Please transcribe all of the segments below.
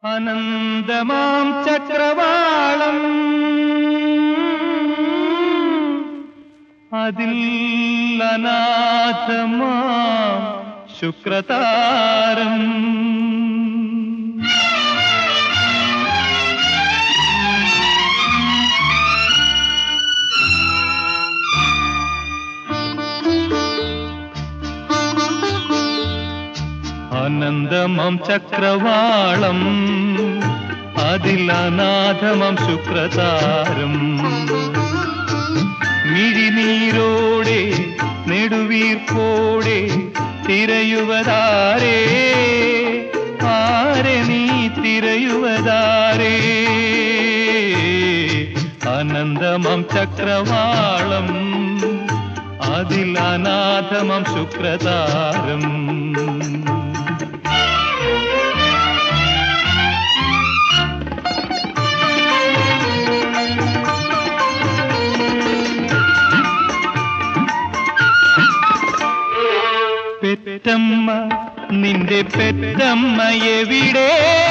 അനന്തമാം ചക്രവാളം അതിൽ അനാഥമാം ശുക്രതാരം അനന്തമം ചക്രവാളം അതിൽ അനാഥമം ശുക്രതാരം മിഴിനീരോടെ നെടുവീർപ്പോടെ തിരയുവതാരേ ആരെ നീ തിരയുവതാരേ അനന്തമം ചക്രവാളം അതിൽ അനാഥമം ശുക്രതാരം പെറ്റമ്മ നിന്റെ പെറ്റമ്മ എവിടെ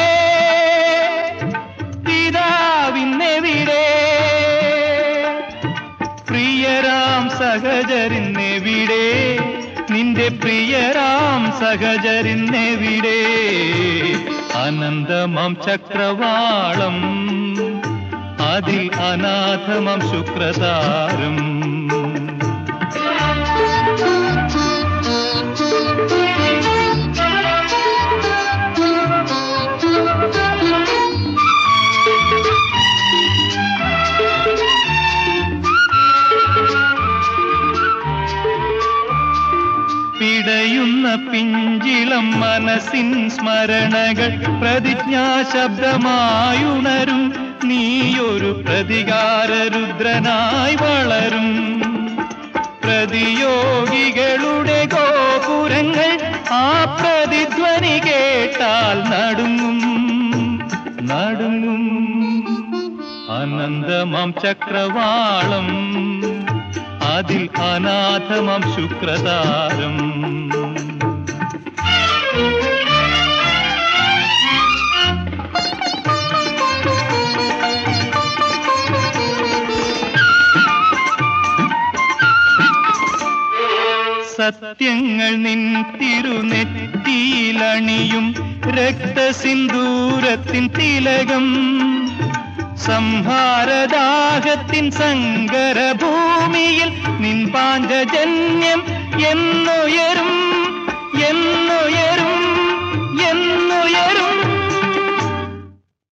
പിതാവിന്നെവിടെ പ്രിയരാം സഹചരിന്നെവിടെ നിന്റെ പ്രിയരാം സഹചരിന്നെവിടെ അനന്തമം ചക്രവാളം അതിൽ അനാഥമം ശുക്രതാരം പിടയുന്ന പിഞ്ചിളം മനസ്സിൻ സ്മരണകൾ പ്രതിജ്ഞാശബ്ദമായുണരും നീയൊരു പ്രതികാരരുദ്രനായി വളരും പ്രതിയോഗികളുടെ ഗോപുരങ്ങൾ ആ പ്രതിധ്വനി കേട്ടാൽ നടുങ്ങും നടുങ്ങും അനന്തമം ചക്രവാളം അതിൽ അനാഥമം ശുക്രതാരം സത്യങ്ങൾ നിൻ തിരുനെറ്റിയിലണിയും രക്തസിന്ദൂരത്തിൻ തിലകം സംഹാരദാഹത്തിൻ സങ്കരഭൂമിയിൽ നിൻ പാഞ്ചജന്യം എന്നുയരും എന്നുയരും എന്നുയരും